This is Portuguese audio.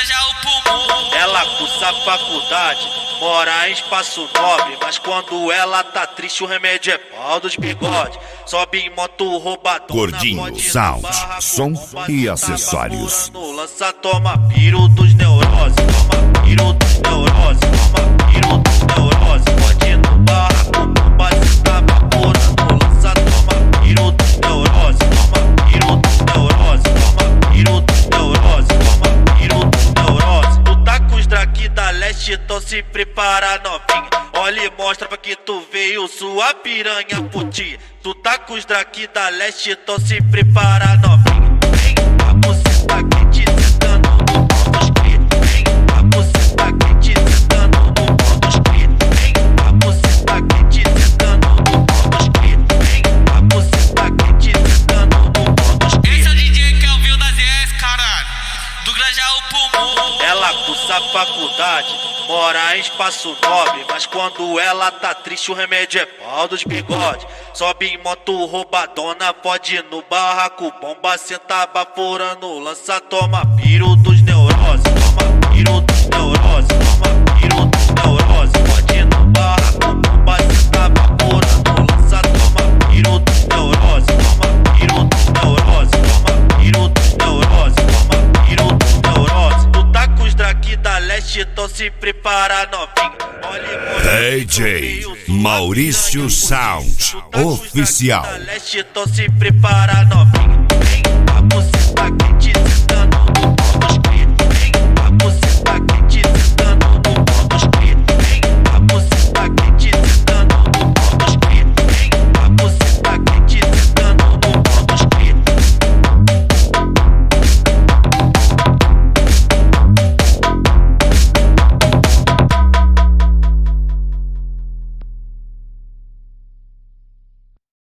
Grajaú pro mundo. Ela cursa faculdade, mora em espaço nobre, mas quando ela tá triste o remédio é pau dos bigode. Sobe em moto roubadona, Gordinho Sound, som e acessórios. Lança, toma piro dos neurose, toma piro dos neurose, toma piro dos neurose. Pode ir no barraco, bomba se tá vaporando. Lança, toma piro dos neurose, toma piro dos neurose, toma piro dos neurose, toma piro dos neurose. Tu tá com os draki da leste, então se prepara novinha. Olha e mostra pra que tu veio, sua piranha putinha. Tu tá com os draki da leste, então se prepara novinha. Vem, a buceta quente sentando no pau dos cria. Vem, a buceta quente sentando no pau dos cria. Vem, a buceta quente sentando no pau dos cria. Vem, a buceta quente sentando no pau dos cria. Esse é o DJ que é o Vil das ES, caralho. Do Grajaú pro mundo. Ela cursa faculdade, mora em espaço nobre, mas quando ela tá triste o remédio é pau dos bigode. Sobe em moto roubadona, pode ir no barraco, bomba senta baforando. Lança, toma piro dos neurose, toma piro dos neurose, toma piro dos neurose. Pode ir no barraco, bomba senta baforando. Lança, toma piro dos neurose, toma piro dos neurose, toma piro dos neurose, toma piro dos neurose. Tu tá com os draki da leste, então se prepara novinha. DJ Maurício Sound Oficial. Então se prepara novinha.